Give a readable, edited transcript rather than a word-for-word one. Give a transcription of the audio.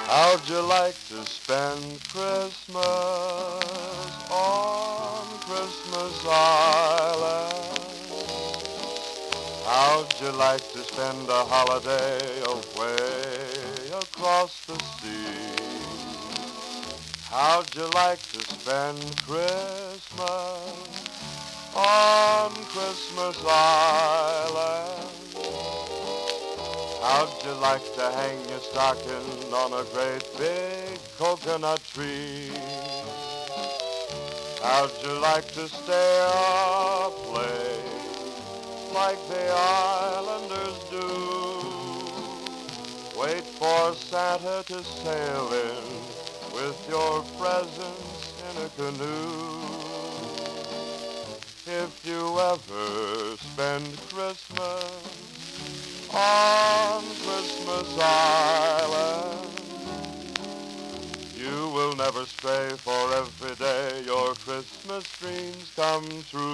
How'd you like to spend Christmas on Christmas Island? How'd you like to spend a holiday away across the sea? How'd you like to spend Christmas on Christmas Island? How'd you like to hang your stocking on a great big coconut tree? How'd you like to stay up late like the islanders do? Wait for Santa to sail in with your presents in a canoe. If you ever spend Christmas on Christmas Island, you will never stray, for every day your Christmas dreams come true.